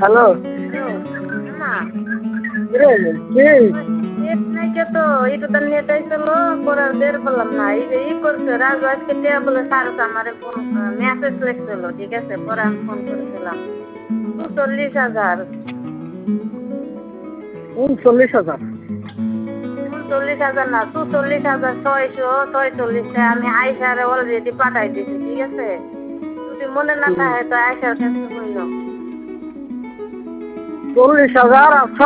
hello hello মা রে কি নেট নাই কে তো এটা তো নেট আইছিল পরে আর বের করলাম না এই যে ই করছে রাজু আজকে টিয়া বলে স্যার আমারে ফোন মেসেজ লিখছিল ঠিক আছে পরে আমি ফোন করেছিলাম ৪৪,০০০ 39,000 39,০০০ না ৪৪,৬৪৬ আমি আয়সারে অলরেডি পাঠাই দিছি ঠিক আছে যদি মনে না থাকে তো আয়সার কাছে কইল 40,000 আর